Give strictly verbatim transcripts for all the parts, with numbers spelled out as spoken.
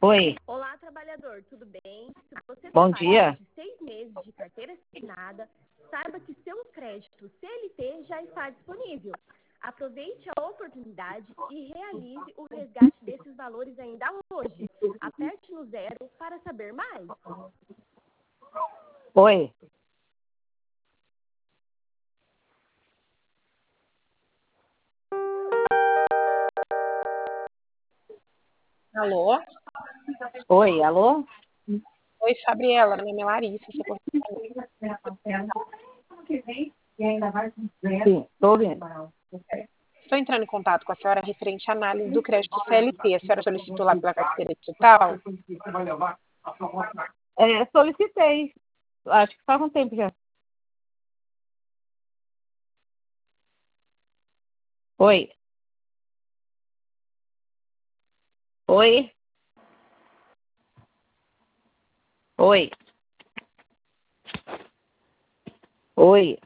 Oi. Olá, trabalhador, tudo bem? Se você Bom trabalhar dia. de seis meses de carteira assinada, saiba que seu crédito C L T já está disponível. Aproveite a oportunidade e realize o resgate desses valores ainda hoje. Aperte no zero para saber mais. Oi. Alô? Oi, alô? Oi, Fabriela, meu nome é Larissa. Você consegue... Sim, estou ouvindo. Estou entrando em contato com a senhora referente à análise do crédito C L T. A senhora solicitou lá pela carteira digital? É, solicitei. Acho que faz um tempo já. Oi. Oi. Oi. Oi.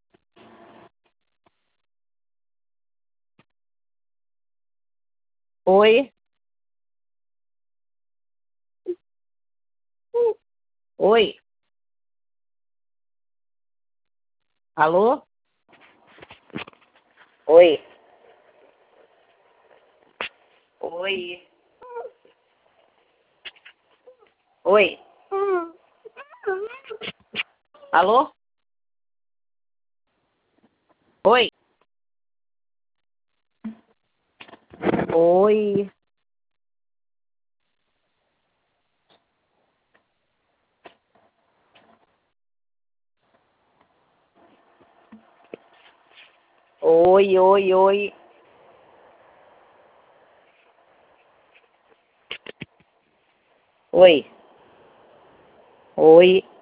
Oi. Oi. Alô? Oi. Oi. Oi. Alô? Oi. Oi. Oi, oi, oi. Oi. Oi.